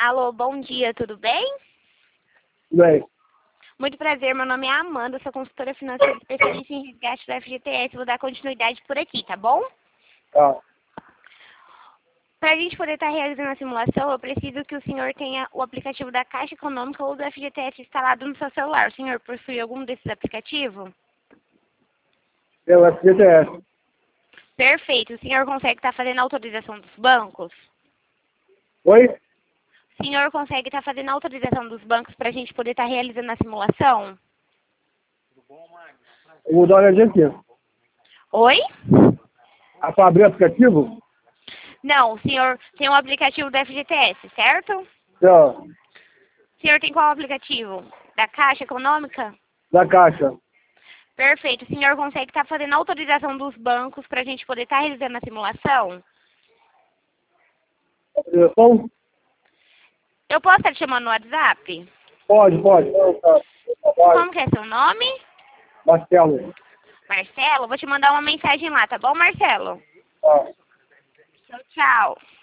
Alô, bom dia, tudo bem? Bem, Muito prazer, meu nome é Amanda, sou consultora financeira especialista em resgate do FGTS. Vou dar continuidade por aqui, tá bom? tá. Para a gente poder estar realizando a simulação, eu preciso que o senhor tenha o aplicativo da Caixa Econômica ou do FGTS instalado no seu celular. O senhor possui algum desses aplicativos? Pelo FGTS. Perfeito. O senhor consegue estar fazendo a autorização dos bancos? Oi? O senhor consegue estar fazendo a autorização dos bancos para a gente poder estar realizando a simulação? Eu vou dar uma olhadinha aqui. Oi? Para abrir o aplicativo? Não, o senhor tem o aplicativo do FGTS, certo? Não, O senhor tem qual aplicativo? Da Caixa Econômica? da Caixa. Perfeito. O senhor consegue estar fazendo a autorização dos bancos para a gente poder estar realizando a simulação? Autorização? Eu posso estar te chamando no WhatsApp? Pode. Como que é seu nome? Marcelo. Marcelo? Vou te mandar uma mensagem lá, tá bom, Marcelo? Tá. Tchau.